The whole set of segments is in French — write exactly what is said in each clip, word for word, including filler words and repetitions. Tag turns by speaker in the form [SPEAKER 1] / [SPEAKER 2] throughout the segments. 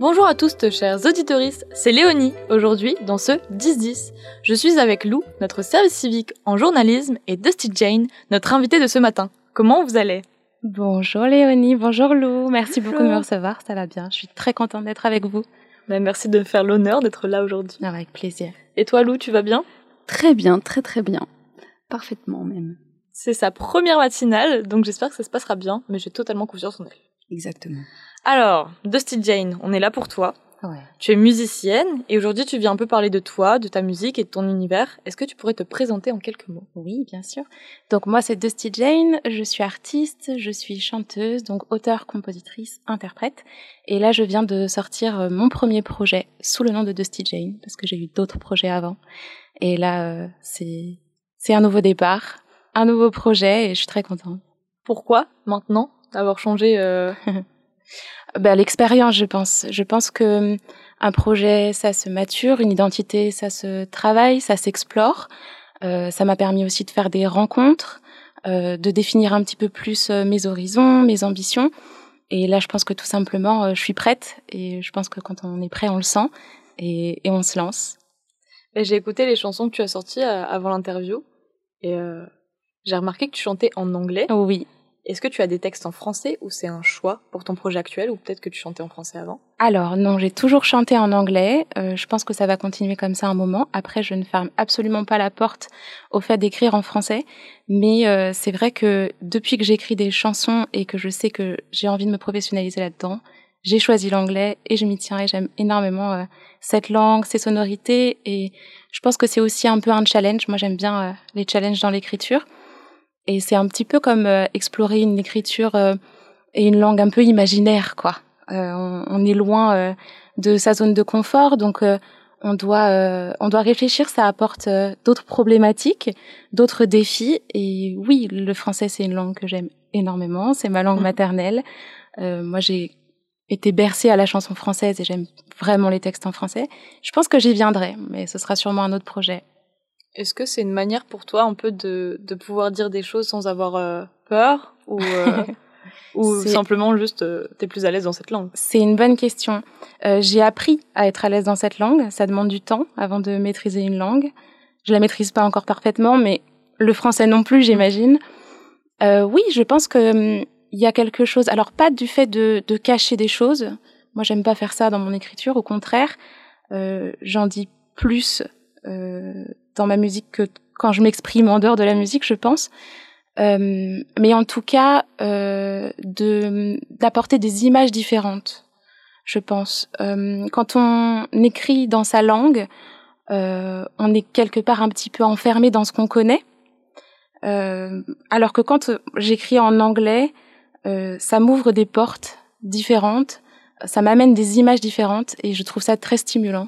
[SPEAKER 1] Bonjour à tous, chers auditeuristes, c'est Léonie, aujourd'hui dans ce dix dix. Je suis avec Lou, notre service civique en journalisme, et Dusty Jane, notre invitée de ce matin. Comment vous allez ?
[SPEAKER 2] Bonjour Léonie, bonjour Lou, merci bonjour. Beaucoup de me recevoir, ça va bien, je suis très contente d'être avec vous.
[SPEAKER 1] Ben, merci de me faire l'honneur d'être là aujourd'hui.
[SPEAKER 2] Avec plaisir.
[SPEAKER 1] Et toi Lou, tu vas bien ?
[SPEAKER 3] Très bien, très très bien, parfaitement même.
[SPEAKER 1] C'est sa première matinale, donc j'espère que ça se passera bien, mais j'ai totalement confiance en elle.
[SPEAKER 3] Exactement.
[SPEAKER 1] Alors, Dusty Jane, on est là pour toi.
[SPEAKER 2] Ouais.
[SPEAKER 1] Tu es musicienne et aujourd'hui tu viens un peu parler de toi, de ta musique et de ton univers. Est-ce que tu pourrais te présenter en quelques mots ?
[SPEAKER 2] Oui, bien sûr. Donc moi c'est Dusty Jane, je suis artiste, je suis chanteuse, donc auteure, compositrice, interprète. Et là je viens de sortir mon premier projet sous le nom de Dusty Jane parce que j'ai eu d'autres projets avant. Et là euh, c'est c'est un nouveau départ, un nouveau projet et je suis très contente.
[SPEAKER 1] Pourquoi maintenant d'avoir changé euh...
[SPEAKER 2] Ben, l'expérience, je pense. Je pense que un projet, ça se mature, une identité, ça se travaille, ça s'explore. Euh, ça m'a permis aussi de faire des rencontres, euh, de définir un petit peu plus mes horizons, mes ambitions. Et là, je pense que tout simplement, je suis prête. Et je pense que quand on est prêt, on le sent et, et on se lance.
[SPEAKER 1] Et j'ai écouté les chansons que tu as sorties avant l'interview et euh, j'ai remarqué que tu chantais en anglais.
[SPEAKER 2] Oui.
[SPEAKER 1] Est-ce que tu as des textes en français ou c'est un choix pour ton projet actuel ou peut-être que tu chantais en français avant ?
[SPEAKER 2] Alors non, j'ai toujours chanté en anglais. Euh, je pense que ça va continuer comme ça un moment. Après, je ne ferme absolument pas la porte au fait d'écrire en français. Mais euh, c'est vrai que depuis que j'écris des chansons et que je sais que j'ai envie de me professionnaliser là-dedans, j'ai choisi l'anglais et je m'y tiens et j'aime énormément euh, cette langue, ses sonorités. Et je pense que c'est aussi un peu un challenge. Moi, j'aime bien euh, les challenges dans l'écriture. Et c'est un petit peu comme euh, explorer une écriture euh, et une langue un peu imaginaire, quoi. Euh, on, on est loin euh, de sa zone de confort, donc euh, on doit euh, on doit réfléchir. Ça apporte euh, d'autres problématiques, d'autres défis. Et oui, le français c'est une langue que j'aime énormément. C'est ma langue maternelle. Euh, moi, j'ai été bercée à la chanson française et j'aime vraiment les textes en français. Je pense que j'y viendrai, mais ce sera sûrement un autre projet.
[SPEAKER 1] Est-ce que c'est une manière pour toi un peu de, de pouvoir dire des choses sans avoir euh, peur ou, euh, ou simplement juste euh, t'es plus à l'aise dans cette langue ?
[SPEAKER 2] C'est une bonne question. Euh, j'ai appris à être à l'aise dans cette langue. Ça demande du temps avant de maîtriser une langue. Je la maîtrise pas encore parfaitement, mais le français non plus, j'imagine. Euh, oui, je pense que hum, il y a quelque chose. Alors pas du fait de, de cacher des choses. Moi, j'aime pas faire ça dans mon écriture. Au contraire, euh, j'en dis plus euh, dans ma musique que quand je m'exprime en dehors de la musique, je pense. Euh, mais en tout cas, euh, de d'apporter des images différentes, je pense. Euh, quand on écrit dans sa langue, euh, on est quelque part un petit peu enfermé dans ce qu'on connaît. Euh, alors que quand j'écris en anglais, euh, ça m'ouvre des portes différentes, ça m'amène des images différentes et je trouve ça très stimulant.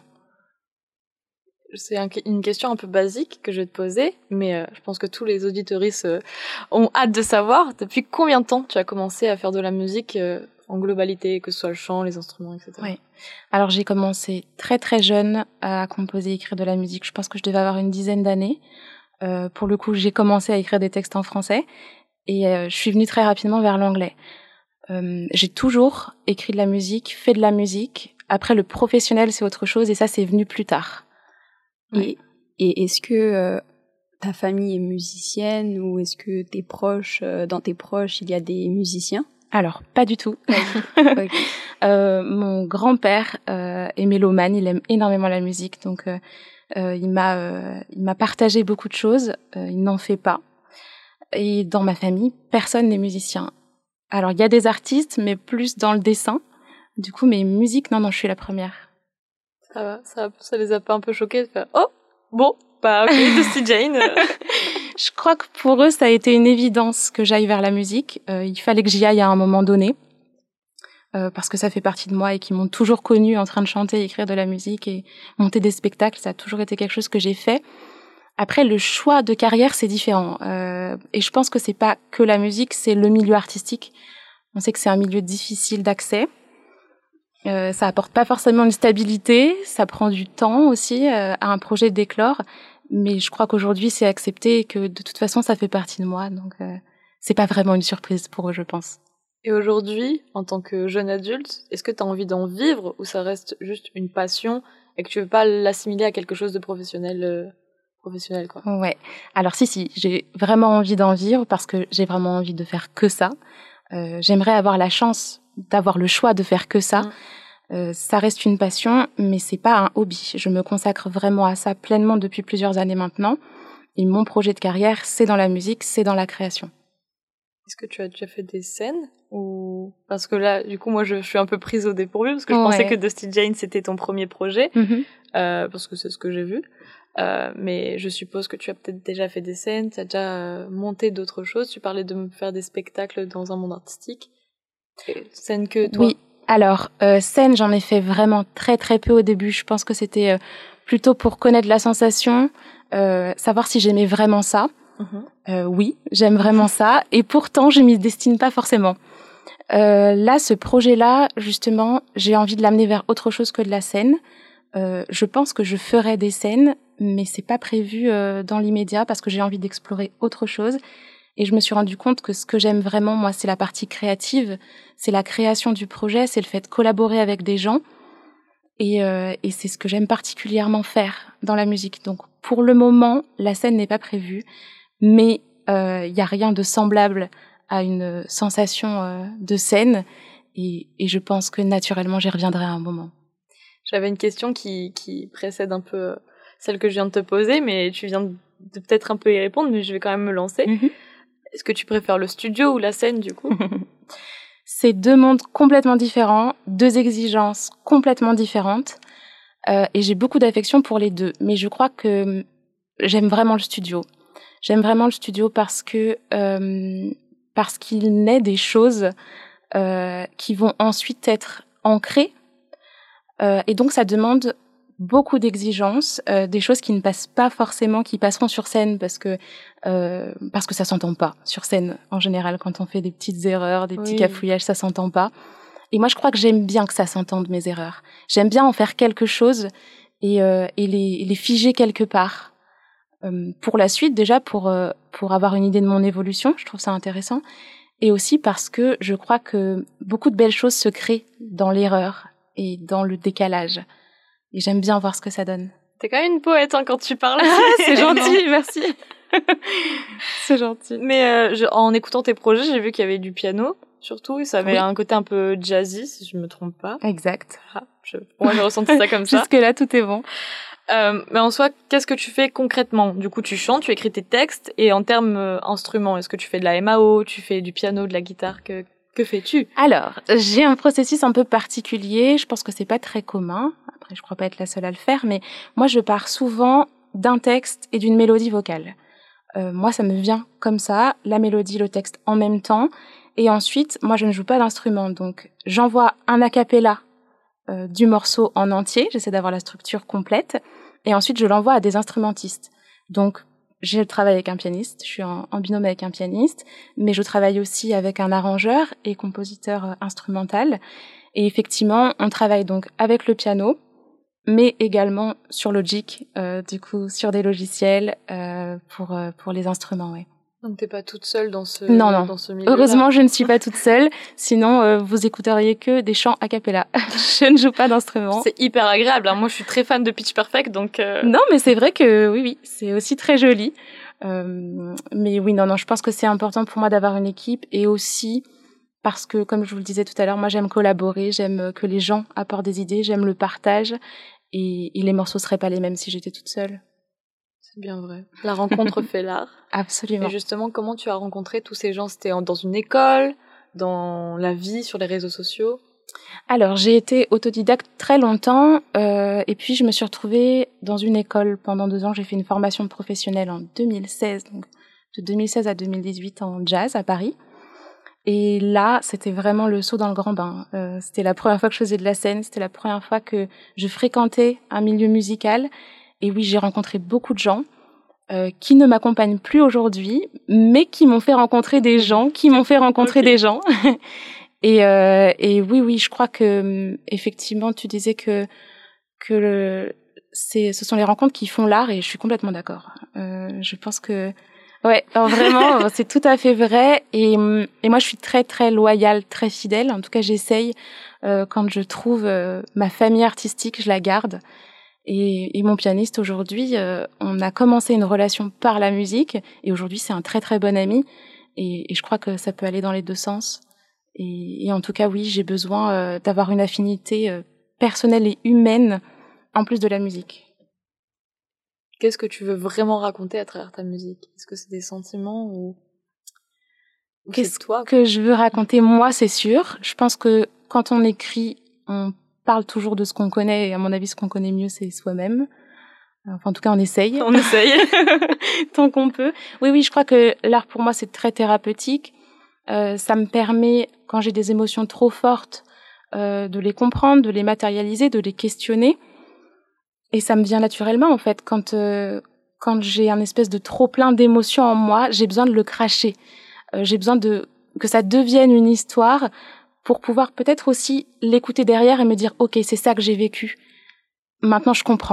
[SPEAKER 1] C'est un, une question un peu basique que je vais te poser, mais euh, je pense que tous les auditeuristes euh, ont hâte de savoir. Depuis combien de temps tu as commencé à faire de la musique euh, en globalité, que ce soit le chant, les instruments, et cetera.
[SPEAKER 2] Oui. Alors j'ai commencé très très jeune à composer et écrire de la musique. Je pense que je devais avoir une dizaine d'années. Euh, pour le coup, j'ai commencé à écrire des textes en français et euh, je suis venue très rapidement vers l'anglais. Euh, j'ai toujours écrit de la musique, fait de la musique. Après, le professionnel, c'est autre chose et ça, c'est venu plus tard.
[SPEAKER 3] Ouais. Et, et est-ce que euh, ta famille est musicienne ou est-ce que tes proches, euh, dans tes proches, il y a des musiciens ?
[SPEAKER 2] Alors, pas du tout. Okay. euh, mon grand-père euh, est mélomane, il aime énormément la musique, donc euh, euh, il m'a, euh, il m'a partagé beaucoup de choses. Euh, il n'en fait pas. Et dans ma famille, personne n'est musicien. Alors, il y a des artistes, mais plus dans le dessin. Du coup, mes musiques, non, non, je suis la première.
[SPEAKER 1] Ça va, ça, ça les a pas un peu choqués de faire « Oh, bon, bah ok, Dusty Jane !»
[SPEAKER 2] Je crois que pour eux, ça a été une évidence que j'aille vers la musique. Euh, il fallait que j'y aille à un moment donné, euh, parce que ça fait partie de moi et qu'ils m'ont toujours connue en train de chanter, écrire de la musique et monter des spectacles. Ça a toujours été quelque chose que j'ai fait. Après, le choix de carrière, c'est différent. Euh, et je pense que c'est pas que la musique, c'est le milieu artistique. On sait que c'est un milieu difficile d'accès. Euh, ça apporte pas forcément une stabilité, ça prend du temps aussi euh, à un projet d'éclore, mais je crois qu'aujourd'hui c'est accepté et que de toute façon ça fait partie de moi, donc euh, c'est pas vraiment une surprise pour eux, je pense.
[SPEAKER 1] Et aujourd'hui, en tant que jeune adulte, est-ce que tu as envie d'en vivre ou ça reste juste une passion et que tu veux pas l'assimiler à quelque chose de professionnel, euh, professionnel quoi?
[SPEAKER 2] Ouais. Alors si, si, j'ai vraiment envie d'en vivre parce que j'ai vraiment envie de faire que ça. Euh, j'aimerais avoir la chance d'avoir le choix de faire que ça. Mmh. Euh, ça reste une passion, mais c'est pas un hobby. Je me consacre vraiment à ça pleinement depuis plusieurs années maintenant. Et mon projet de carrière, c'est dans la musique, c'est dans la création.
[SPEAKER 1] Est-ce que tu as déjà fait des scènes ou parce que là, du coup, moi, je suis un peu prise au dépourvu parce que je ouais. pensais que Dusty Jane c'était ton premier projet, mm-hmm. euh, parce que c'est ce que j'ai vu. Euh, mais je suppose que tu as peut-être déjà fait des scènes, tu as déjà euh, monté d'autres choses. Tu parlais de me faire des spectacles dans un monde artistique. Scène que toi?
[SPEAKER 2] Oui. Alors, euh, scène, j'en ai fait vraiment très très peu au début. Je pense que c'était euh, plutôt pour connaître la sensation, euh, savoir si j'aimais vraiment ça. Mmh. Euh, oui, j'aime vraiment ça. Et pourtant, je m'y destine pas forcément. Euh, là, ce projet-là, justement, j'ai envie de l'amener vers autre chose que de la scène. Euh, je pense que je ferai des scènes, mais c'est pas prévu euh, dans l'immédiat parce que j'ai envie d'explorer autre chose. Et je me suis rendu compte que ce que j'aime vraiment, moi, c'est la partie créative, c'est la création du projet, c'est le fait de collaborer avec des gens. Et, euh, et c'est ce que j'aime particulièrement faire dans la musique. Donc, pour le moment, la scène n'est pas prévue, mais il euh, y a rien de semblable à une sensation euh, de scène. Et, et je pense que naturellement, j'y reviendrai à un moment.
[SPEAKER 1] J'avais une question qui, qui précède un peu celle que je viens de te poser, mais tu viens de peut-être un peu y répondre, mais je vais quand même me lancer. Mm-hmm. Est-ce que tu préfères le studio ou la scène, du coup?
[SPEAKER 2] C'est deux mondes complètement différents, deux exigences complètement différentes. Euh, et j'ai beaucoup d'affection pour les deux. Mais je crois que j'aime vraiment le studio. J'aime vraiment le studio parce que euh, parce qu'il naît des choses euh, qui vont ensuite être ancrées. Euh, et donc, ça demande beaucoup d'exigences, euh, des choses qui ne passent pas forcément, qui passeront sur scène parce que euh, parce que ça s'entend pas sur scène en général. Quand on fait des petites erreurs, des petits oui. cafouillages, ça s'entend pas. Et moi, je crois que j'aime bien que ça s'entende mes erreurs. J'aime bien en faire quelque chose et, euh, et les, les figer quelque part euh, pour la suite déjà pour euh, pour avoir une idée de mon évolution. Je trouve ça intéressant et aussi parce que je crois que beaucoup de belles choses se créent dans l'erreur et dans le décalage. Et j'aime bien voir ce que ça donne.
[SPEAKER 1] T'es quand même une poète hein, quand tu parles.
[SPEAKER 2] Ah, c'est gentil, merci. C'est gentil.
[SPEAKER 1] Mais euh, je, en écoutant tes projets, j'ai vu qu'il y avait du piano, surtout. Et ça avait oui. un côté un peu jazzy, si je me trompe pas.
[SPEAKER 2] Exact.
[SPEAKER 1] Ah, je, moi, j'ai ressenti ça comme ça.
[SPEAKER 2] Jusque-là, tout est bon.
[SPEAKER 1] Euh, mais en soi, qu'est-ce que tu fais concrètement? Du coup, tu chantes, tu écris tes textes. Et en termes euh, instruments, est-ce que tu fais de la M A O, tu fais du piano, de la guitare? Que, que fais-tu?
[SPEAKER 2] Alors, j'ai un processus un peu particulier. Je pense que c'est pas très commun. Après, je crois pas être la seule à le faire, mais moi, je pars souvent d'un texte et d'une mélodie vocale. Euh, moi, ça me vient comme ça, la mélodie, le texte en même temps. Et ensuite, moi, je ne joue pas d'instrument. Donc, j'envoie un a cappella euh, du morceau en entier. J'essaie d'avoir la structure complète. Et ensuite, je l'envoie à des instrumentistes. Donc, je travaille avec un pianiste. Je suis en, en binôme avec un pianiste. Mais je travaille aussi avec un arrangeur et compositeur euh, instrumental. Et effectivement, on travaille donc avec le piano, mais également sur Logic, euh, du coup, sur des logiciels euh, pour euh, pour les instruments, ouais.
[SPEAKER 1] Donc t'es pas toute seule dans ce
[SPEAKER 2] non non.
[SPEAKER 1] dans ce milieu.
[SPEAKER 2] Heureusement, je ne suis pas toute seule. Sinon, euh, vous écouteriez que des chants a cappella. Je ne joue pas d'instrument.
[SPEAKER 1] C'est hyper agréable. Hein. Moi, je suis très fan de Pitch Perfect, donc. Euh...
[SPEAKER 2] Non, mais c'est vrai que oui, oui, c'est aussi très joli. Euh, mais oui, non, non, je pense que c'est important pour moi d'avoir une équipe et aussi parce que, comme je vous le disais tout à l'heure, moi j'aime collaborer, j'aime que les gens apportent des idées, j'aime le partage. Et, et les morceaux seraient pas les mêmes si j'étais toute seule.
[SPEAKER 1] C'est bien vrai. La rencontre fait l'art.
[SPEAKER 2] Absolument.
[SPEAKER 1] Et justement, comment tu as rencontré tous ces gens? C'était dans une école, dans la vie, sur les réseaux sociaux?
[SPEAKER 2] Alors, j'ai été autodidacte très longtemps, euh, et puis je me suis retrouvée dans une école pendant deux ans. J'ai fait une formation professionnelle en deux mille seize, donc de deux mille seize à deux mille dix-huit en jazz à Paris. Et là, c'était vraiment le saut dans le grand bain. Euh, c'était la première fois que je faisais de la scène, c'était la première fois que je fréquentais un milieu musical. Et oui, j'ai rencontré beaucoup de gens euh, qui ne m'accompagnent plus aujourd'hui, mais qui m'ont fait rencontrer des gens, qui m'ont fait rencontrer okay. des gens. et, euh, et oui, oui, je crois que effectivement, tu disais que que le, c'est, ce sont les rencontres qui font l'art, et je suis complètement d'accord. Euh, je pense que Ouais, alors vraiment, c'est tout à fait vrai. Et, et moi, je suis très, très loyale, très fidèle. En tout cas, j'essaye. Euh, quand je trouve euh, ma famille artistique, je la garde. Et, et mon pianiste, aujourd'hui, euh, on a commencé une relation par la musique. Et aujourd'hui, c'est un très, très bon ami. Et, et je crois que ça peut aller dans les deux sens. Et, et en tout cas, oui, j'ai besoin euh, d'avoir une affinité euh, personnelle et humaine en plus de la musique.
[SPEAKER 1] Qu'est-ce que tu veux vraiment raconter à travers ta musique? Est-ce que c'est des sentiments ou, ou
[SPEAKER 2] Qu'est-ce
[SPEAKER 1] c'est toi
[SPEAKER 2] que je veux raconter? Moi, c'est sûr. Je pense que quand on écrit, on parle toujours de ce qu'on connaît. Et à mon avis, ce qu'on connaît mieux, c'est soi-même. Enfin, en tout cas, on essaye.
[SPEAKER 1] On essaye.
[SPEAKER 2] Tant qu'on peut. Oui, oui, je crois que l'art, pour moi, c'est très thérapeutique. Euh, ça me permet, quand j'ai des émotions trop fortes, euh, de les comprendre, de les matérialiser, de les questionner. Et ça me vient naturellement, en fait. Quand, euh, quand j'ai un espèce de trop-plein d'émotions en moi, j'ai besoin de le cracher. Euh, j'ai besoin de que ça devienne une histoire pour pouvoir peut-être aussi l'écouter derrière et me dire « Ok, c'est ça que j'ai vécu. Maintenant, je comprends. »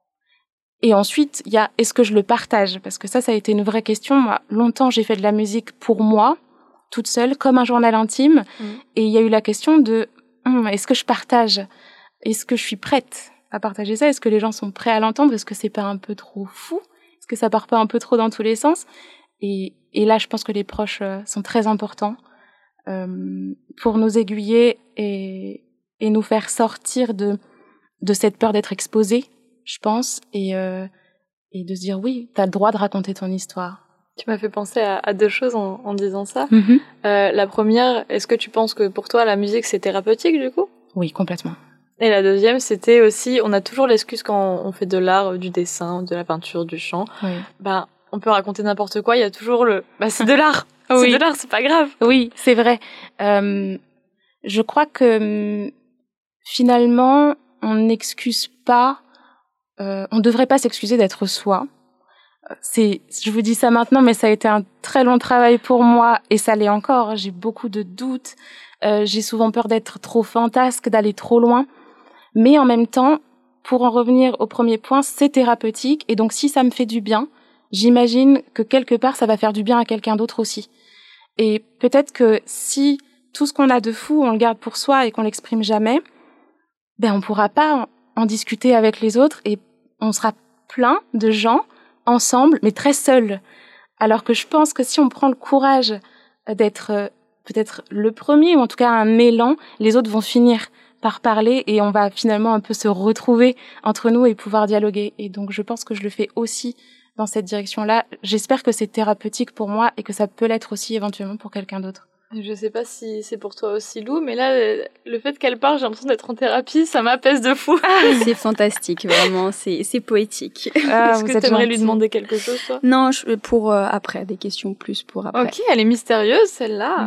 [SPEAKER 2] Et ensuite, il y a « Est-ce que je le partage ?» Parce que ça, ça a été une vraie question. Moi, longtemps, j'ai fait de la musique pour moi, toute seule, comme un journal intime. Mmh. Et il y a eu la question de hm, « Est-ce que je partage ? Est-ce que je suis prête à partager ça ? Est-ce que les gens sont prêts à l'entendre ? Est-ce que c'est pas un peu trop fou ? Est-ce que ça part pas un peu trop dans tous les sens ? Et, et là, je pense que les proches euh, sont très importants euh, pour nous aiguiller et, et nous faire sortir de, de cette peur d'être exposés, je pense, et, euh, et de se dire oui, t'as le droit de raconter ton histoire.
[SPEAKER 1] Tu m'as fait penser à, à deux choses en, en disant ça.
[SPEAKER 2] Mm-hmm.
[SPEAKER 1] Euh, la première, est-ce que tu penses que pour toi, la musique, c'est thérapeutique, du coup ?
[SPEAKER 2] Oui, complètement.
[SPEAKER 1] Et la deuxième, c'était aussi, on a toujours l'excuse quand on fait de l'art, du dessin, de la peinture, du chant.
[SPEAKER 2] Oui.
[SPEAKER 1] Ben, on peut raconter n'importe quoi, il y a toujours le « bah c'est de l'art,
[SPEAKER 2] oui.
[SPEAKER 1] c'est de l'art, c'est pas grave ».
[SPEAKER 2] Oui, c'est vrai. Euh, je crois que finalement, on n'excuse pas, euh, on devrait pas s'excuser d'être soi. C'est, je vous dis ça maintenant, mais ça a été un très long travail pour moi et ça l'est encore. J'ai beaucoup de doutes, euh, j'ai souvent peur d'être trop fantasque, d'aller trop loin. Mais en même temps, pour en revenir au premier point, c'est thérapeutique. Et donc, si ça me fait du bien, j'imagine que quelque part, ça va faire du bien à quelqu'un d'autre aussi. Et peut-être que si tout ce qu'on a de fou, on le garde pour soi et qu'on l'exprime jamais, ben, on pourra pas en discuter avec les autres et on sera plein de gens ensemble, mais très seuls. Alors que je pense que si on prend le courage d'être peut-être le premier, ou en tout cas un élan, les autres vont finir par parler et on va finalement un peu se retrouver entre nous et pouvoir dialoguer. Et donc, je pense que je le fais aussi dans cette direction-là. J'espère que c'est thérapeutique pour moi et que ça peut l'être aussi éventuellement pour quelqu'un d'autre.
[SPEAKER 1] Je sais pas si c'est pour toi aussi, Lou, mais là, le fait qu'elle parle, j'ai l'impression d'être en thérapie, ça m'apaise de fou.
[SPEAKER 3] C'est fantastique, vraiment, c'est, c'est poétique.
[SPEAKER 1] Ah, est-ce que t'aimerais lui demander quelque chose, toi ?
[SPEAKER 3] Non, je, pour euh, après, des questions plus pour après.
[SPEAKER 1] Ok, elle est mystérieuse, celle-là.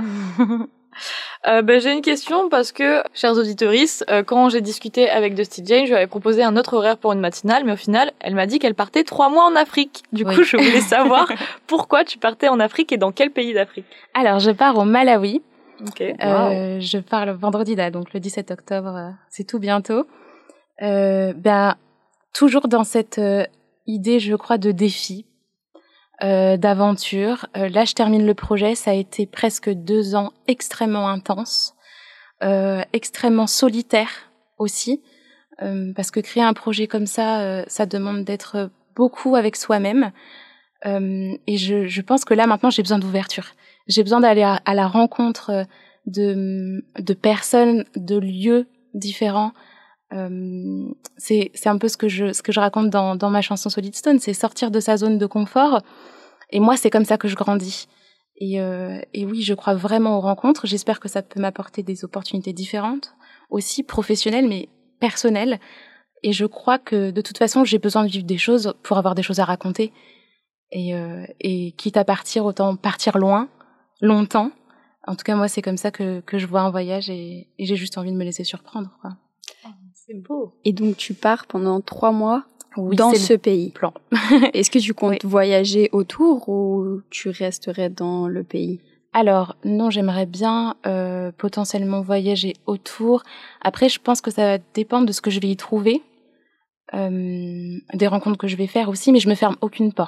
[SPEAKER 1] Euh, ben, j'ai une question parce que, chers auditorices, euh, quand j'ai discuté avec Dusty Jane, je lui avais proposé un autre horaire pour une matinale, mais au final, elle m'a dit qu'elle partait trois mois en Afrique. Du oui. coup, je voulais savoir pourquoi tu partais en Afrique et dans quel pays d'Afrique ?
[SPEAKER 2] Alors, je pars au Malawi.
[SPEAKER 1] Ok.
[SPEAKER 2] Euh, wow. Je pars le vendredi là, donc le dix-sept octobre, euh, c'est tout bientôt. Euh, ben, toujours dans cette euh, idée, je crois, de défi. Euh, d'aventure. Euh, là, je termine le projet. Ça a été presque deux ans extrêmement intenses, euh, extrêmement solitaires aussi, euh, parce que créer un projet comme ça, euh, ça demande d'être beaucoup avec soi-même. Euh, et je, je pense que là, maintenant, j'ai besoin d'ouverture. J'ai besoin d'aller à, à la rencontre de, de personnes, de lieux différents. Euh, c'est, c'est un peu ce que je, ce que je raconte dans, dans ma chanson Solid Stone, c'est sortir de sa zone de confort. Et moi, c'est comme ça que je grandis. Et, euh, et oui, je crois vraiment aux rencontres. J'espère que ça peut m'apporter des opportunités différentes, aussi professionnelles, mais personnelles. Et je crois que de toute façon, j'ai besoin de vivre des choses pour avoir des choses à raconter. Et, euh, et quitte à partir, autant partir loin, longtemps. En tout cas, moi, c'est comme ça que, que je vois un voyage et, et j'ai juste envie de me laisser surprendre, quoi.
[SPEAKER 1] C'est beau.
[SPEAKER 3] Et donc, tu pars pendant trois mois
[SPEAKER 2] oui,
[SPEAKER 3] dans ce pays.
[SPEAKER 2] Plan.
[SPEAKER 3] Est-ce que tu comptes oui. voyager autour ou tu resterais dans le pays ?
[SPEAKER 2] Alors, non, j'aimerais bien euh, potentiellement voyager autour. Après, je pense que ça va dépendre de ce que je vais y trouver, euh, des rencontres que je vais faire aussi, mais je me ferme aucune porte.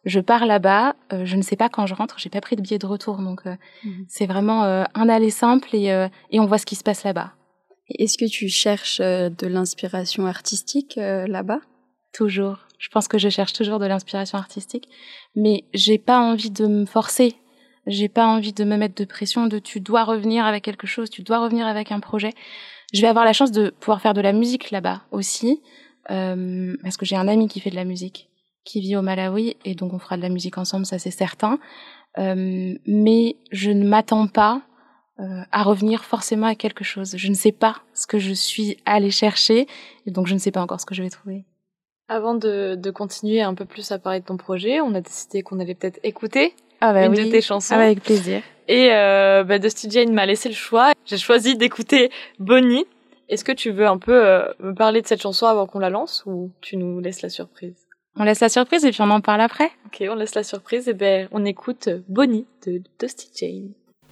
[SPEAKER 2] je pars là-bas, euh, je ne sais pas quand je rentre, j'ai pas pris de billet de retour, donc euh, mmh. c'est vraiment euh, un aller simple et, euh, et on voit ce qui se passe là-bas.
[SPEAKER 3] Est-ce que tu cherches euh, de l'inspiration artistique euh, là-bas?
[SPEAKER 2] Toujours. Je pense que je cherche toujours de l'inspiration artistique, mais j'ai pas envie de me forcer. J'ai pas envie de me mettre de pression de tu dois revenir avec quelque chose, tu dois revenir avec un projet. Je vais avoir la chance de pouvoir faire de la musique là-bas aussi, euh, parce que j'ai un ami qui fait de la musique, qui vit au Malawi, et donc on fera de la musique ensemble, ça c'est certain. Euh, mais je ne m'attends pas euh, à revenir forcément à quelque chose. Je ne sais pas ce que je suis allée chercher, et donc je ne sais pas encore ce que je vais trouver.
[SPEAKER 1] Avant de, de continuer un peu plus à parler de ton projet, on a décidé qu'on allait peut-être écouter
[SPEAKER 2] ah bah
[SPEAKER 1] une
[SPEAKER 2] oui.
[SPEAKER 1] de tes chansons.
[SPEAKER 2] Ah bah avec plaisir.
[SPEAKER 1] Et euh, bah, Dusty Jane m'a laissé le choix. J'ai choisi d'écouter Bonnie. Est-ce que tu veux un peu euh, me parler de cette chanson avant qu'on la lance ou tu nous laisses la surprise?
[SPEAKER 2] On laisse la surprise et puis on en parle après.
[SPEAKER 1] Ok, on laisse la surprise et ben on écoute Bonnie de Dusty Jane.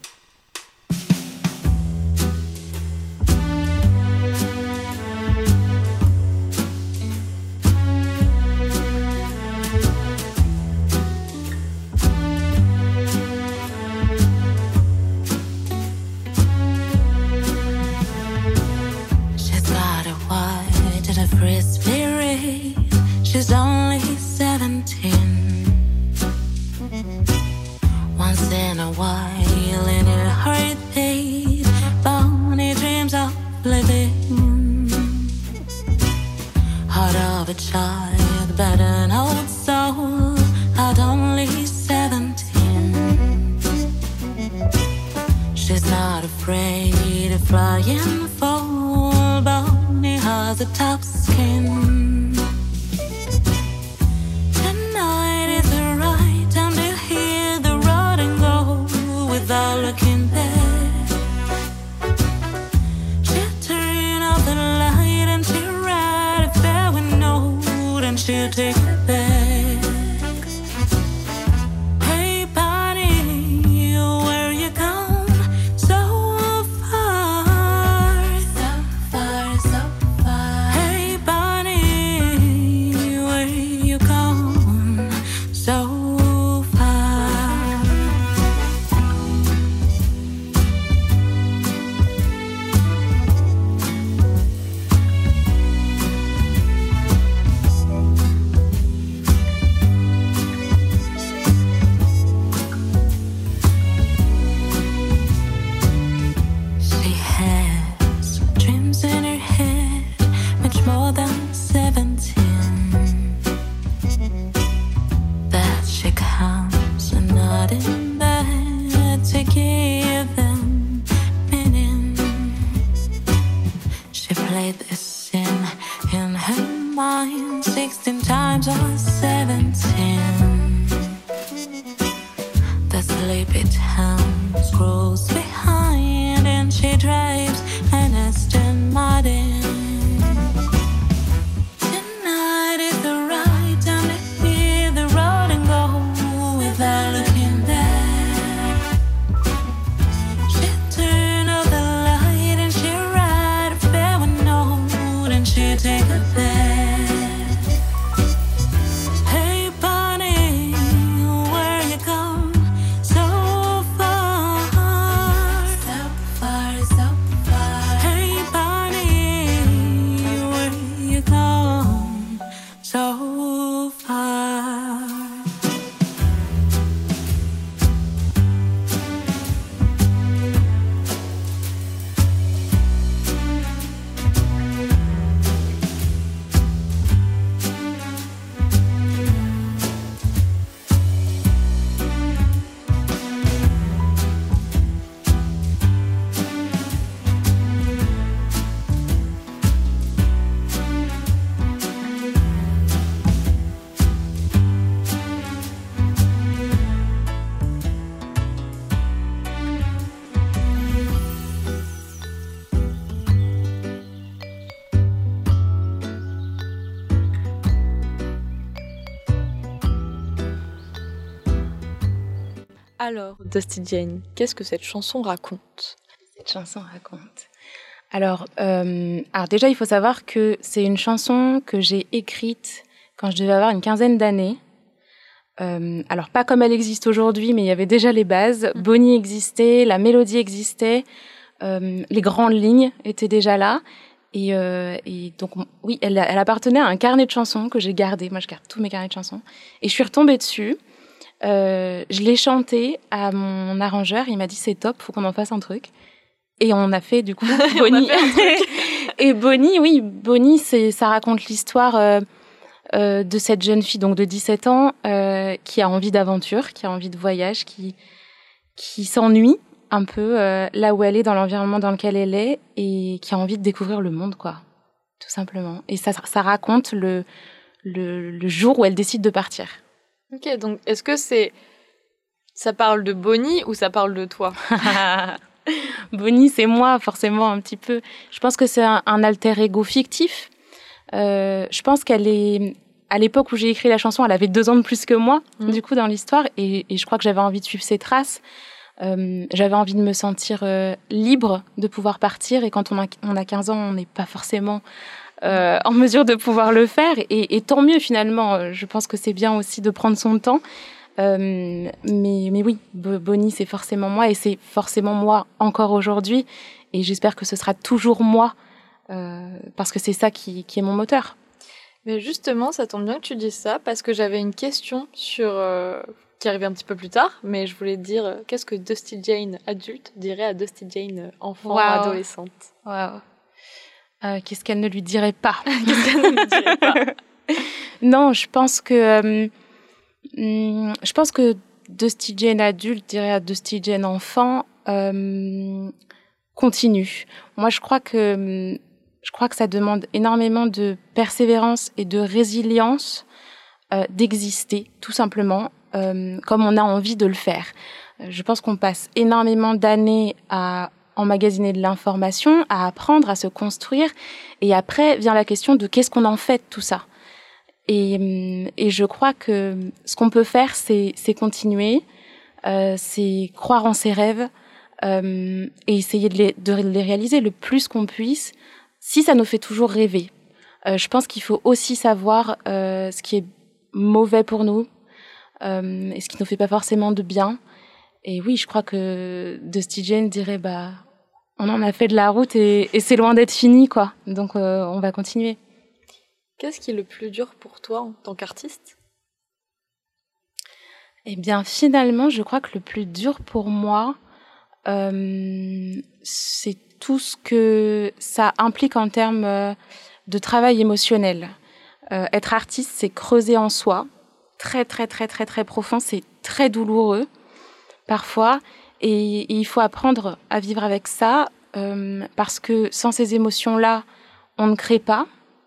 [SPEAKER 4] She's only seventeen. Once in a while in her heartbeat, Bonnie dreams of living. Heart of a child, but an old soul at only seventeen. She's not afraid to fly and fall. Bonnie has a tough skin. Without looking back, she turned off the light and she write a farewell note and she'll take it back. Hey Bonnie, where you gone? So far, so far, so far. Hey Bonnie, where you gone? So
[SPEAKER 1] Alors, Dusty Jane, qu'est-ce que cette chanson raconte?
[SPEAKER 2] Cette chanson raconte. Alors, euh, alors déjà, il faut savoir que c'est une chanson que j'ai écrite quand je devais avoir une quinzaine d'années. Euh, alors, pas comme elle existe aujourd'hui, mais il y avait déjà les bases. Mmh. Bonnie existait, la mélodie existait, euh, les grandes lignes étaient déjà là. Et, euh, et donc, oui, elle, elle appartenait à un carnet de chansons que j'ai gardé. Moi, je garde tous mes carnets de chansons. Et je suis retombée dessus. Euh, je l'ai chanté à mon arrangeur. Il m'a dit, c'est top, faut qu'on en fasse un truc. Et on a fait, du coup, Bonnie. Et Bonnie, oui, Bonnie, c'est, ça raconte l'histoire euh, euh, de cette jeune fille, donc de dix-sept ans, euh, qui a envie d'aventure, qui a envie de voyage, qui, qui s'ennuie un peu euh, là où elle est, dans l'environnement dans lequel elle est, et qui a envie de découvrir le monde, quoi, tout simplement. Et ça, ça raconte le, le, le jour où elle décide de partir.
[SPEAKER 1] Ok, donc est-ce que c'est... ça parle de Bonnie ou ça parle de toi?
[SPEAKER 2] Bonnie, c'est moi, forcément, un petit peu. Je pense que c'est un, un alter ego fictif. Euh, je pense qu'elle est... À l'époque où j'ai écrit la chanson, elle avait deux ans de plus que moi, mmh. du coup, dans l'histoire, et, et je crois que j'avais envie de suivre ses traces. Euh, j'avais envie de me sentir euh, libre de pouvoir partir, et quand on a, on a quinze ans, on n'est pas forcément euh, en mesure de pouvoir le faire, et, et tant mieux finalement. Je pense que c'est bien aussi de prendre son temps, euh, mais, mais oui, Bonnie, c'est forcément moi, et c'est forcément moi encore aujourd'hui, et j'espère que ce sera toujours moi, euh, parce que c'est ça qui, qui est mon moteur.
[SPEAKER 1] Mais justement, ça tombe bien que tu dises ça, parce que j'avais une question sur... Euh... qui arrivait un petit peu plus tard, mais je voulais te dire, euh, qu'est-ce que Dusty Jane adulte dirait à Dusty Jane euh, enfant, wow. adolescente?
[SPEAKER 2] Waouh. Euh, qu'est-ce qu'elle ne lui dirait pas?
[SPEAKER 1] Qu'est-ce qu'elle ne lui dirait pas?
[SPEAKER 2] Non, je pense que euh, je pense que Dusty Jane adulte dirait à Dusty Jane enfant, euh, continue. Moi, je crois que je crois que ça demande énormément de persévérance et de résilience euh, d'exister, tout simplement. Euh, comme on a envie de le faire. Je pense qu'on passe énormément d'années à emmagasiner de l'information, à apprendre, à se construire, et après vient la question de qu'est-ce qu'on en fait de tout ça. Et, et je crois que ce qu'on peut faire, c'est, c'est continuer, euh, c'est croire en ses rêves euh, et essayer de les, de les réaliser le plus qu'on puisse, si ça nous fait toujours rêver. Euh, je pense qu'il faut aussi savoir euh, ce qui est mauvais pour nous, Euh, et ce qui ne nous fait pas forcément de bien. Et oui, je crois que Dusty Jane dirait, bah, on en a fait de la route et, et c'est loin d'être fini, quoi. Donc, euh, on va continuer.
[SPEAKER 1] Qu'est-ce qui est le plus dur pour toi en tant qu'artiste?
[SPEAKER 2] Eh bien, finalement, je crois que le plus dur pour moi, euh, c'est tout ce que ça implique en termes euh, de travail émotionnel. Euh, être artiste, c'est creuser en soi, très, très, très, très, très profond. C'est très douloureux, parfois. Et, et il faut apprendre à vivre avec ça, euh, parce que sans ces émotions-là, on ne crée pas.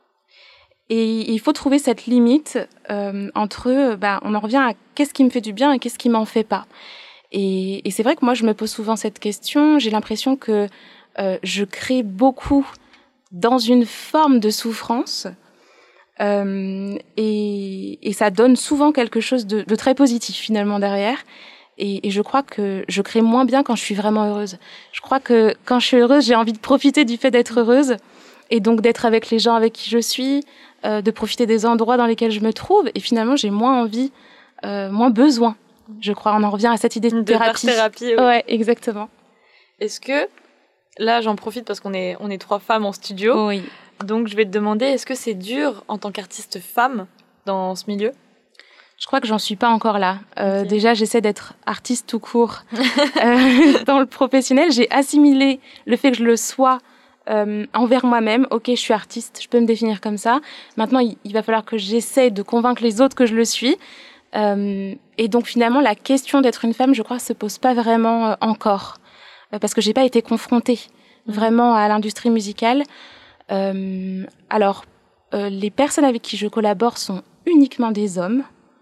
[SPEAKER 2] Et il faut trouver cette limite euh, entre, bah, on en revient à qu'est-ce qui me fait du bien et qu'est-ce qui m'en fait pas. Et, et c'est vrai que moi, je me pose souvent cette question. J'ai l'impression que euh, je crée beaucoup dans une forme de souffrance. Euh, et, et ça donne souvent quelque chose de, de très positif finalement derrière. Et, et je crois que je crée moins bien quand je suis vraiment heureuse. Je crois que quand je suis heureuse, j'ai envie de profiter du fait d'être heureuse et donc d'être avec les gens avec qui je suis, euh, de profiter des endroits dans lesquels je me trouve. Et finalement, j'ai moins envie, euh, moins besoin. Je crois, on en revient à cette idée de, de thérapie.
[SPEAKER 1] thérapie, oui.
[SPEAKER 2] Ouais, exactement.
[SPEAKER 1] Est-ce que là, j'en profite parce qu'on est on est trois femmes en studio.
[SPEAKER 2] Oui.
[SPEAKER 1] Donc, je vais te demander, est-ce que c'est dur en tant qu'artiste femme dans ce milieu?
[SPEAKER 2] Je crois que j'en suis pas encore là. Euh, okay. Déjà, j'essaie d'être artiste tout court. euh, dans le professionnel, j'ai assimilé le fait que je le sois euh, envers moi-même. Ok, je suis artiste, je peux me définir comme ça. Maintenant, il, il va falloir que j'essaie de convaincre les autres que je le suis. Euh, et donc, finalement, la question d'être une femme, je crois, se pose pas vraiment euh, encore. Euh, parce que j'ai pas été confrontée mmh. vraiment à l'industrie musicale. Euh, alors, euh, les personnes avec qui je collabore sont uniquement des hommes.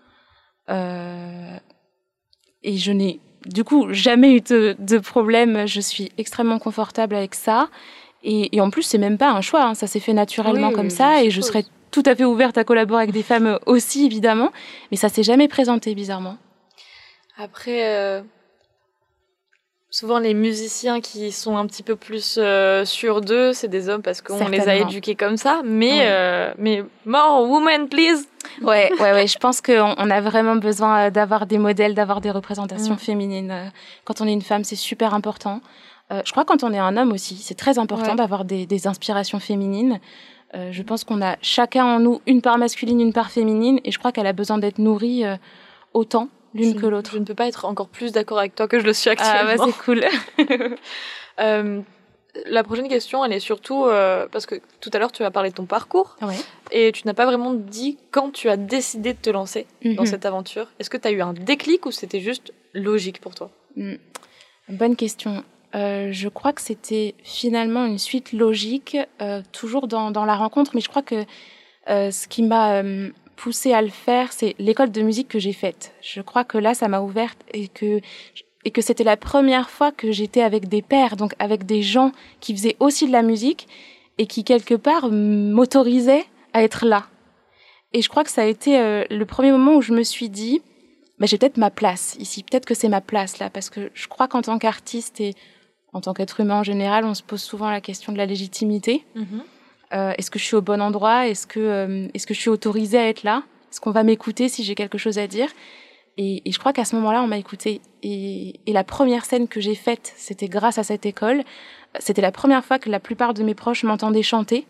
[SPEAKER 2] Euh, et je n'ai, du coup, jamais eu de, de problème. Je suis extrêmement confortable avec ça. Et, et en plus, c'est même pas un choix. Hein, ça s'est fait naturellement oui, comme oui, ça. Je et suppose. Je serais tout à fait ouverte à collaborer avec des femmes aussi, évidemment. Mais ça s'est jamais présenté, bizarrement.
[SPEAKER 1] Après... Euh... Souvent, les musiciens qui sont un petit peu plus euh, sûrs d'eux, c'est des hommes parce qu'on les a éduqués comme ça. Mais, oui. euh, mais more women, please.
[SPEAKER 2] Ouais, ouais, ouais. Je pense qu'on on a vraiment besoin d'avoir des modèles, d'avoir des représentations mmh. féminines. Quand on est une femme, c'est super important. Euh, je crois que quand on est un homme aussi, c'est très important ouais. d'avoir des, des inspirations féminines. Euh, je pense qu'on a chacun en nous une part masculine, une part féminine, et je crois qu'elle a besoin d'être nourrie euh, autant l'une
[SPEAKER 1] je,
[SPEAKER 2] que l'autre.
[SPEAKER 1] Je ne peux pas être encore plus d'accord avec toi que je le suis actuellement.
[SPEAKER 2] Ah bah c'est cool.
[SPEAKER 1] euh, la prochaine question, elle est surtout euh, parce que tout à l'heure tu as parlé de ton parcours
[SPEAKER 2] ouais.
[SPEAKER 1] et tu n'as pas vraiment dit quand tu as décidé de te lancer mm-hmm. dans cette aventure. Est-ce que tu as eu un déclic ou c'était juste logique pour toi?
[SPEAKER 2] mm. Bonne question. Euh, je crois que c'était finalement une suite logique, euh, toujours dans, dans la rencontre, mais je crois que euh, ce qui m'a euh, poussée à le faire, c'est l'école de musique que j'ai faite. Je crois que là, ça m'a ouverte et que, et que c'était la première fois que j'étais avec des pairs, donc avec des gens qui faisaient aussi de la musique et qui, quelque part, m'autorisaient à être là. Et je crois que ça a été euh, le premier moment où je me suis dit, bah, j'ai peut-être ma place ici, peut-être que c'est ma place là, parce que je crois qu'en tant qu'artiste et en tant qu'être humain en général, on se pose souvent la question de la légitimité. Mmh. Euh, est-ce que je suis au bon endroit? Est-ce que, euh, est-ce que je suis autorisée à être là? Est-ce qu'on va m'écouter si j'ai quelque chose à dire? et, et je crois qu'à ce moment-là, on m'a écoutée. Et, et la première scène que j'ai faite, c'était grâce à cette école. C'était la première fois que la plupart de mes proches m'entendaient chanter.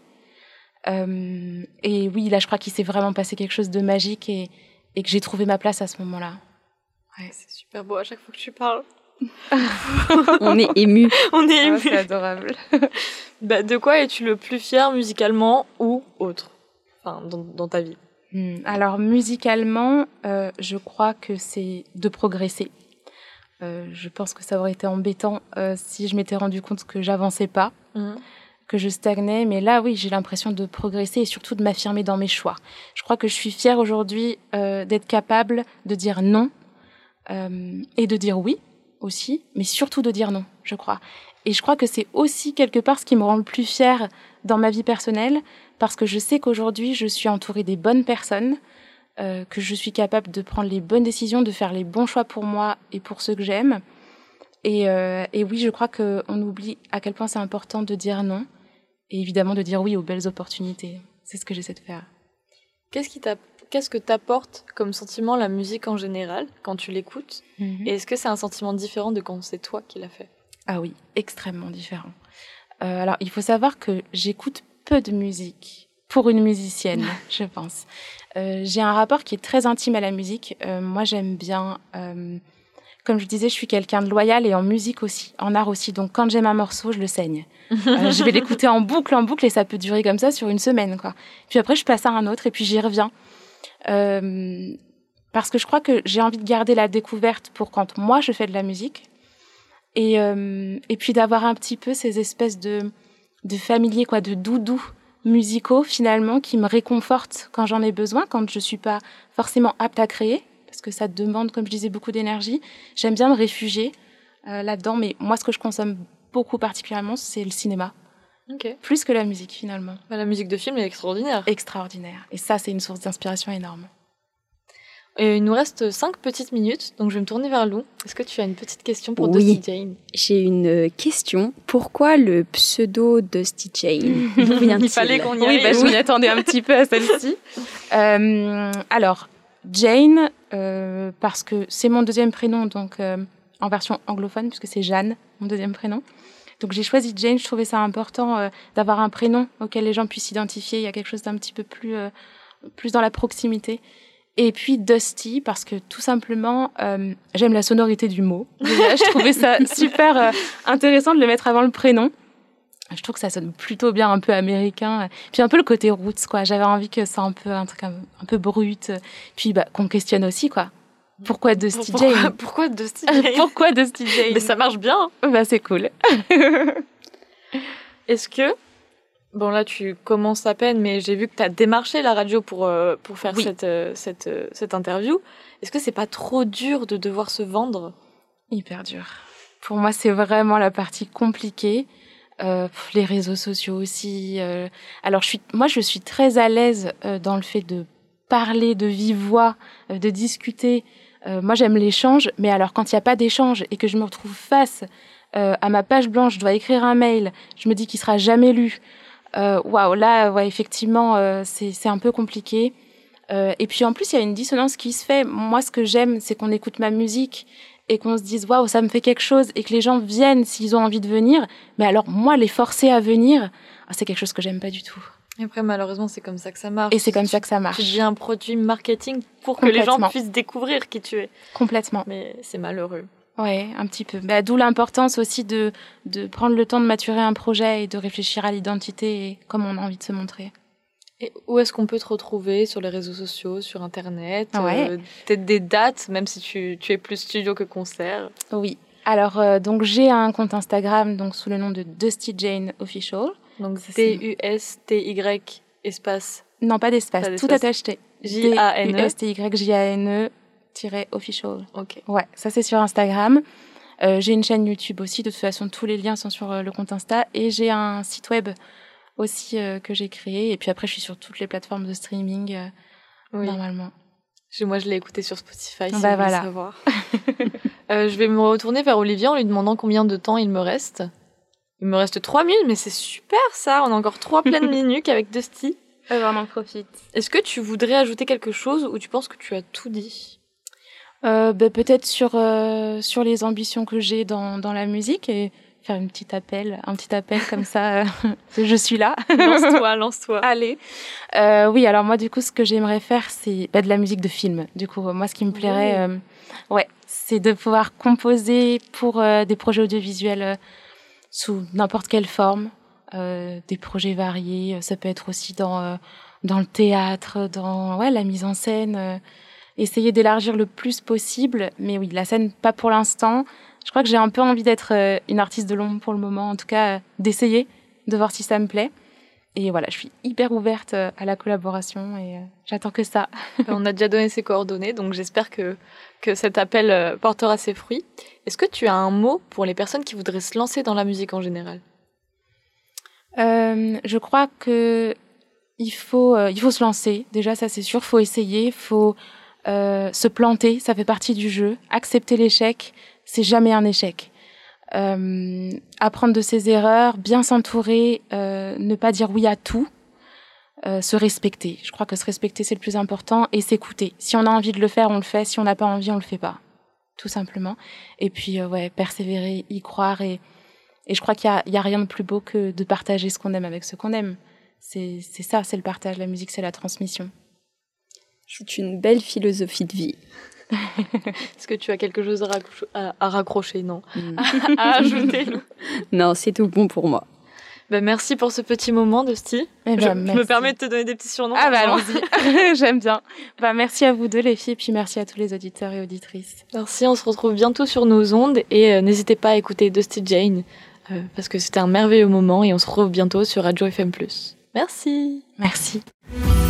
[SPEAKER 2] Euh, et oui, là, je crois qu'il s'est vraiment passé quelque chose de magique et, et que j'ai trouvé ma place à ce moment-là.
[SPEAKER 1] Ouais, c'est super beau à chaque fois que tu parles.
[SPEAKER 3] On est ému.
[SPEAKER 1] On est ému.
[SPEAKER 2] Oh, c'est adorable.
[SPEAKER 1] Bah, de quoi es-tu le plus fier musicalement ou autre, enfin, dans, dans ta vie?
[SPEAKER 2] hmm. Alors musicalement, euh, je crois que c'est de progresser. Euh, je pense que ça aurait été embêtant euh, si je m'étais rendu compte que j'avançais pas, mmh. que je stagnais. Mais là, oui, j'ai l'impression de progresser et surtout de m'affirmer dans mes choix. Je crois que je suis fière aujourd'hui euh, d'être capable de dire non euh, et de dire oui aussi, mais surtout de dire non, je crois. Et je crois que c'est aussi quelque part ce qui me rend le plus fière dans ma vie personnelle, parce que je sais qu'aujourd'hui, je suis entourée des bonnes personnes, euh, que je suis capable de prendre les bonnes décisions, de faire les bons choix pour moi et pour ceux que j'aime. Et, euh, et oui, je crois qu'on oublie à quel point c'est important de dire non, et évidemment de dire oui aux belles opportunités. C'est ce que j'essaie de faire.
[SPEAKER 1] Qu'est-ce qui t'a Qu'est-ce que t'apporte comme sentiment la musique en général quand tu l'écoutes? Mmh. Et est-ce que c'est un sentiment différent de quand c'est toi qui l'as fait?
[SPEAKER 2] Ah oui, extrêmement différent. Euh, alors, il faut savoir que j'écoute peu de musique pour une musicienne, je pense. Euh, j'ai un rapport qui est très intime à la musique. Euh, moi, j'aime bien... Euh, comme je disais, je suis quelqu'un de loyal et en musique aussi, en art aussi. Donc, quand j'aime un morceau, je le saigne. Euh, je vais l'écouter en boucle, en boucle, et ça peut durer comme ça sur une semaine, quoi. Puis après, je passe à un autre et puis j'y reviens. Euh, parce que je crois que j'ai envie de garder la découverte pour quand moi je fais de la musique et, euh, et puis d'avoir un petit peu ces espèces de, de familiers, quoi, de doudous musicaux finalement qui me réconfortent quand j'en ai besoin, quand je suis pas forcément apte à créer, parce que ça demande, comme je disais, beaucoup d'énergie. J'aime bien me réfugier euh, là-dedans, mais moi ce que je consomme beaucoup particulièrement, c'est le cinéma.
[SPEAKER 1] Okay.
[SPEAKER 2] Plus que la musique, finalement.
[SPEAKER 1] Bah, la musique de film est extraordinaire.
[SPEAKER 2] Extraordinaire. Et ça, c'est une source d'inspiration énorme.
[SPEAKER 1] Et il nous reste cinq petites minutes, donc je vais me tourner vers Lou. Est-ce que tu as une petite question pour
[SPEAKER 3] oui.
[SPEAKER 1] Dusty Jane?
[SPEAKER 3] J'ai une question. Pourquoi le pseudo Dusty Jane? D'où vient-il?
[SPEAKER 1] Il fallait qu'on y
[SPEAKER 2] oui,
[SPEAKER 1] arrive.
[SPEAKER 2] Bah, je m'y attendais un petit peu à celle-ci. euh, alors, Jane, euh, parce que c'est mon deuxième prénom, donc euh, en version anglophone, puisque c'est Jeanne, mon deuxième prénom. Donc j'ai choisi Jane, je trouvais ça important euh, d'avoir un prénom auquel les gens puissent s'identifier. Il y a quelque chose d'un petit peu plus, euh, plus dans la proximité. Et puis Dusty, parce que tout simplement, euh, j'aime la sonorité du mot. Déjà, je trouvais ça super euh, intéressant de le mettre avant le prénom. Je trouve que ça sonne plutôt bien, un peu américain. Puis un peu le côté roots, quoi. J'avais envie que ça un peu un truc un, un peu brut. Puis bah, qu'on questionne aussi, quoi. Pourquoi Dusty
[SPEAKER 1] pourquoi,
[SPEAKER 2] Jane?
[SPEAKER 1] Pourquoi Dusty Jane?
[SPEAKER 2] Pourquoi Dusty Jane?
[SPEAKER 1] Mais ça marche bien.
[SPEAKER 2] Bah c'est cool.
[SPEAKER 1] Est-ce que, bon là tu commences à peine, mais j'ai vu que tu as démarché la radio pour, euh, pour faire oui. cette, euh, cette, euh, cette interview. Est-ce que c'est pas trop dur de devoir se vendre?
[SPEAKER 2] Hyper dur. Pour moi, c'est vraiment la partie compliquée. Euh, les réseaux sociaux aussi. Euh. Alors je suis, moi je suis très à l'aise euh, dans le fait de parler de vive voix, euh, de discuter. Euh, moi, j'aime l'échange, mais alors quand il n'y a pas d'échange et que je me retrouve face euh, à ma page blanche, je dois écrire un mail, je me dis qu'il sera jamais lu. Waouh, wow, là, ouais, effectivement, euh, c'est, c'est un peu compliqué. Euh, et puis en plus, il y a une dissonance qui se fait. Moi, ce que j'aime, c'est qu'on écoute ma musique et qu'on se dise waouh, ça me fait quelque chose, et que les gens viennent s'ils ont envie de venir. Mais alors moi, les forcer à venir, ah, c'est quelque chose que j'aime pas du tout.
[SPEAKER 1] Et après, malheureusement, c'est comme ça que ça marche.
[SPEAKER 2] Et c'est comme ça que ça marche.
[SPEAKER 1] Tu deviens un produit marketing pour que les gens puissent découvrir qui tu es.
[SPEAKER 2] Complètement.
[SPEAKER 1] Mais c'est malheureux.
[SPEAKER 2] Ouais, un petit peu. Bah, d'où l'importance aussi de, de prendre le temps de maturer un projet et de réfléchir à l'identité et comment on a envie de se montrer.
[SPEAKER 1] Et où est-ce qu'on peut te retrouver sur les réseaux sociaux, sur Internet?
[SPEAKER 2] Ouais.
[SPEAKER 1] euh, Peut-être des dates, même si tu, tu es plus studio que concert.
[SPEAKER 2] Oui. Alors, euh, donc, j'ai un compte Instagram donc, sous le nom de Dusty Jane Official.
[SPEAKER 1] Donc, D U S T Y espace.
[SPEAKER 2] Non, pas d'espace,
[SPEAKER 1] pas
[SPEAKER 2] tout attaché.
[SPEAKER 1] J A N E.
[SPEAKER 2] D U S T Y J A N E official.
[SPEAKER 1] Ok.
[SPEAKER 2] Ouais, ça c'est sur Instagram. Euh, j'ai une chaîne YouTube aussi. De toute façon, tous les liens sont sur euh, le compte Insta. Et j'ai un site web aussi euh, que j'ai créé. Et puis après, je suis sur toutes les plateformes de streaming, euh, oui. Normalement.
[SPEAKER 1] Moi, je l'ai écouté sur Spotify, si
[SPEAKER 2] bah
[SPEAKER 1] vous
[SPEAKER 2] voilà.
[SPEAKER 1] voulez savoir. euh, je vais me retourner vers Olivier en lui demandant combien de temps il me reste. Il me reste trois minutes, mais c'est super ça. On a encore trois pleines minutes avec Dusty.
[SPEAKER 2] Ouais, on en profite.
[SPEAKER 1] Est-ce que tu voudrais ajouter quelque chose ou tu penses que tu as tout dit?
[SPEAKER 2] euh, bah, Peut-être sur, euh, sur les ambitions que j'ai dans, dans la musique et faire une petite appel, un petit appel comme ça. Euh, je suis là.
[SPEAKER 1] Lance-toi, lance-toi.
[SPEAKER 2] Allez. Euh, oui, alors moi, du coup, ce que j'aimerais faire, c'est bah, de la musique de film. Du coup, moi, ce qui me plairait, oui. euh, ouais, c'est de pouvoir composer pour euh, des projets audiovisuels euh, sous n'importe quelle forme, euh, des projets variés. Ça peut être aussi dans, euh, dans le théâtre, dans ouais, la mise en scène. Euh, essayer d'élargir le plus possible. Mais oui, la scène, pas pour l'instant. Je crois que j'ai un peu envie d'être euh, une artiste de l'ombre pour le moment. En tout cas, euh, d'essayer, de voir si ça me plaît. Et voilà, je suis hyper ouverte euh, à la collaboration et euh, j'attends que ça.
[SPEAKER 1] On a déjà donné ses coordonnées, donc j'espère que, que cet appel euh, portera ses fruits. Est-ce que tu as un mot pour les personnes qui voudraient se lancer dans la musique en général?
[SPEAKER 2] euh, Je crois que il faut, euh, il faut se lancer. Déjà, ça c'est sûr. Il faut essayer, il faut euh, se planter. Ça fait partie du jeu. Accepter l'échec, c'est jamais un échec. Euh, apprendre de ses erreurs, bien s'entourer, euh, ne pas dire oui à tout, euh, se respecter. Je crois que se respecter, c'est le plus important, et s'écouter. Si on a envie de le faire, on le fait. Si on n'a pas envie, on le fait pas. Tout simplement. Et puis, euh, ouais, persévérer, y croire. Et, et je crois qu'il y a, il y a rien de plus beau que de partager ce qu'on aime avec ce qu'on aime. C'est, c'est ça, c'est le partage. La musique, c'est la transmission.
[SPEAKER 3] C'est une belle philosophie de vie.
[SPEAKER 1] Est-ce que tu as quelque chose à, raccrocher, à, à raccrocher non mmh. à, à ajouter?
[SPEAKER 3] Non, c'est tout bon pour moi.
[SPEAKER 1] Ben, merci pour ce petit moment, Dusty.
[SPEAKER 2] Eh ben,
[SPEAKER 1] je,
[SPEAKER 2] je
[SPEAKER 1] me permets de te donner des petits surnoms.
[SPEAKER 2] Ah bah allons-y, j'aime bien. Bah, merci à vous deux les filles, puis merci à tous les auditeurs et auditrices.
[SPEAKER 1] Merci, on se retrouve bientôt sur nos ondes et euh, n'hésitez pas à écouter Dusty Jane euh, parce que c'était un merveilleux moment et on se retrouve bientôt sur Radio F M plus. Merci.
[SPEAKER 2] Merci.